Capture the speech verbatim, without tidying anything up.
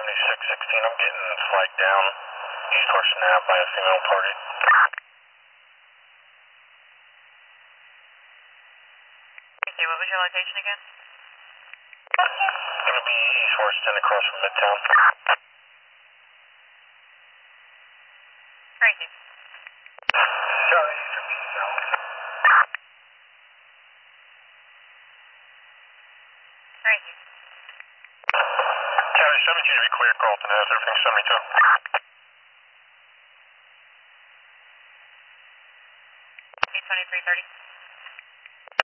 seventy-six sixteen, I'm getting flagged down East Horse Nav by a female party. Okay, what was your location again? It's gonna be East Horse ten across from Midtown. Frankie. Charlie, Eastern Midtown. Frankie. Charlie, seventeen to be clear, Carlton has everything seventy-two. eight twenty-three thirty.